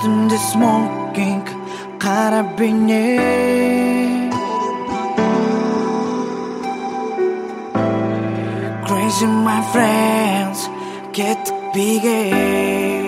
Üstümde smoking, kara beni. Crazy my friends, get bigger.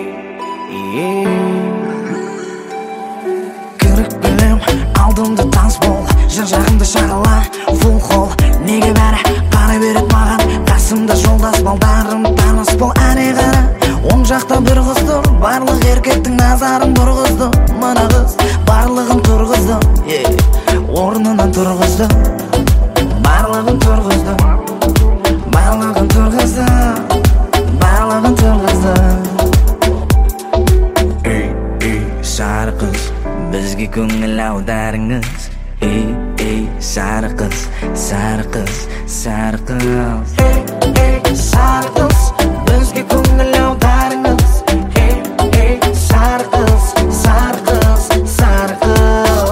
Kırık bilim, aldığımda dans bol. Жан-жағымда шағала, full hall. Неге бәрі қара берет маған? Қасымда жолдас балдарым таныс бол. Әне қара, оң жақта бір қыз тұр. Барлық еркектің назарын бұрғызды. Мына қыз барлығын тұрғызды, орнынан тұрғызды. Барлығын тұрғызды, барлығын тұрғызды, барлығын тұрғызды. Сары қыз, бізге көңіл аударыңыз. Сары қыз, сары қыз, сары қыз. Сары қыз, бізге көңіл аударыңыз. Сары қыз, сары қыз, сары қыз.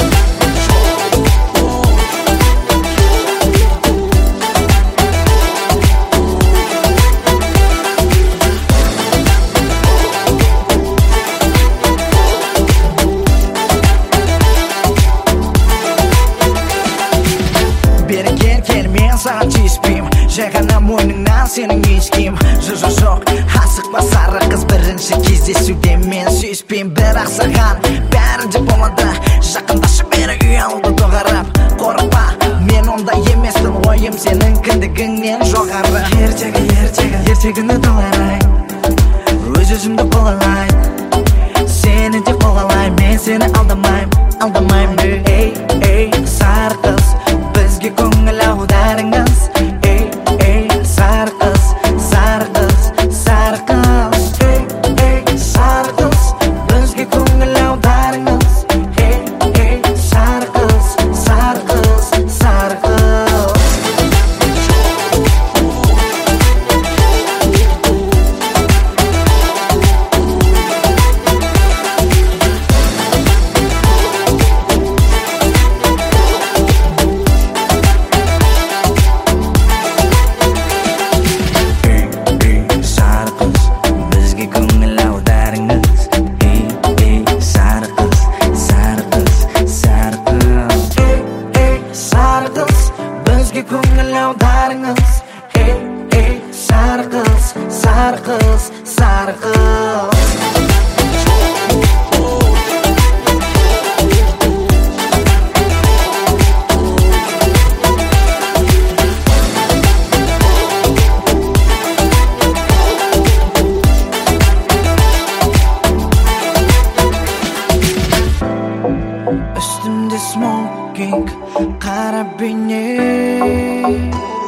Бері кел, мен саған тиіспейм. Жай ғана мойныңнан сенің ешкім. Жоқ, асықпа сары қыз, бірінші кездесуде мен сүйіспейм. Бірақ саған бәрі де болады. Жақындашы бері ұялды доғарап. Қорықпа, мен ондай емеспін. Ойым сенің кіндігіңнен жоғары. Ертегіні таларайын, өз-өзімді қолалайын. Сені де қолалайын, мен сені алдамайым. Сары қыз, бізге көңіл аударыңыз. Сары қыз, сары қыз, сары қыз. Сары қыз, бізге көңіл аударыңыз. Сары қыз, сары қыз, сары қыз. Бізге көңіл аударыңыз. Сары қыз, сары қыз, сары қыз. Üstümde smoking, kara beni.